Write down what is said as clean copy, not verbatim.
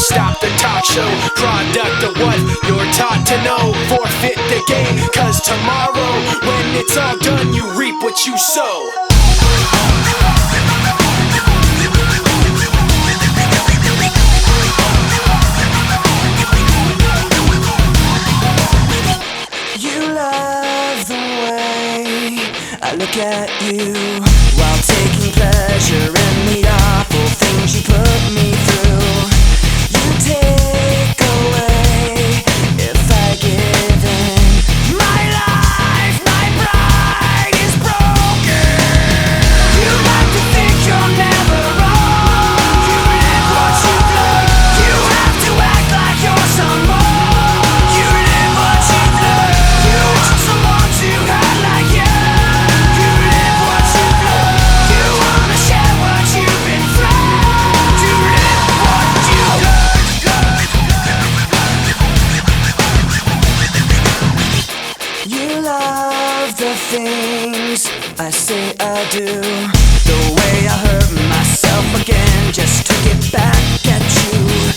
stop the talk show. Product of what you're taught to know. Forfeit the game, cause tomorrow, when it's all done, you reap what you sow. I look at you while taking pleasure in the awful things you put me through. You take away if I give in. My life, my pride is broken. You like to think you're never wrong. You live what you learn. You have to act like you're someone. You live what you learn. You want someone to act like you. Things I say I do, the way I hurt myself again just to get back at you.